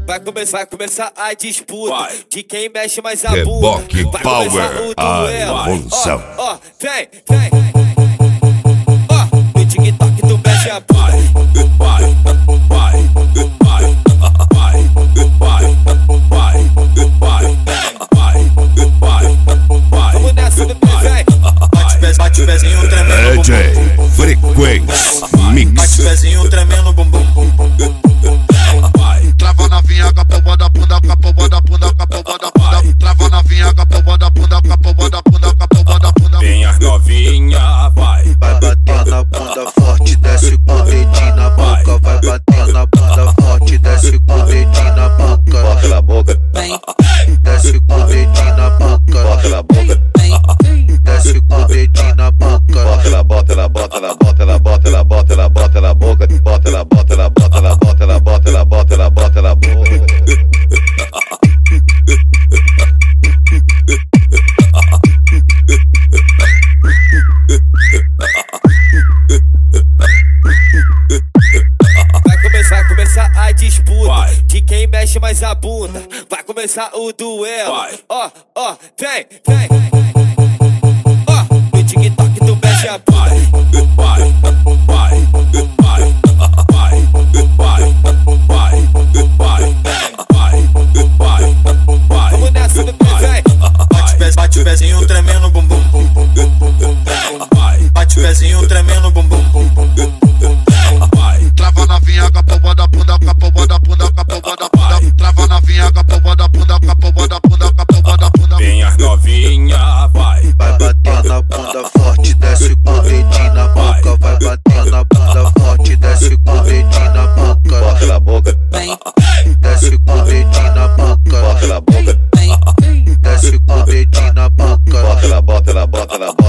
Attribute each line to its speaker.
Speaker 1: Vai começar a disputa de quem mexe mais a bunda.
Speaker 2: Reboque
Speaker 1: Vai
Speaker 2: Power,
Speaker 1: começar o duelo.
Speaker 2: a evolução.
Speaker 1: Vem. No TikTok tu mexe a bunda. Vamos nessa do pé,
Speaker 3: Bate o pezinho tremendo bumbum.
Speaker 2: DJ Frequência Mix.
Speaker 3: Bate o pezinho tremendo bumbum. Trava novinha com a pomba da bunda, com a pomba da bunda, com a pomba da bunda. Trava novinha com a pomba da bunda, com a pomba da bunda, com a pomba da bunda.
Speaker 4: Vem as novinha, vai.
Speaker 3: Vai bater na bunda forte, desce com o dedinho na boca. Vai bater na bunda forte, desce com o dedinho na boca.
Speaker 4: Bota na boca,
Speaker 3: Desce com o dedinho na boca.
Speaker 4: bota na boca,
Speaker 3: Desce com o dedinho na boca.
Speaker 4: bota na boca, bota na boca, bota na boca, bota na boca, bota na boca, bota na boca.
Speaker 1: Vai começar a disputa de quem mexe mais a bunda. Vai começar o duelo. Vem. No TikTok tu mexe a bunda. Vamos nessa do pé,
Speaker 3: Bate o pezinho tremendo bumbum. Bate o pezinho tremendo bumbum. Trava novinha com a pomba da bunda, com a pomba da bunda, com a pomba da bunda. Trava novinha com a pomba da bunda, com a pomba da bunda, com a pomba da bunda.
Speaker 4: Vem as novinha, vai.
Speaker 3: Vai bater na bunda forte, desce com o dedinho na boca. Vai bater na bunda forte, desce com o dedinho na boca.
Speaker 4: Bota na boca,
Speaker 3: Desce com o dedinho na boca.
Speaker 4: bota na boca,
Speaker 3: Desce com o dedinho na boca.
Speaker 4: bota na boca, bota na boca.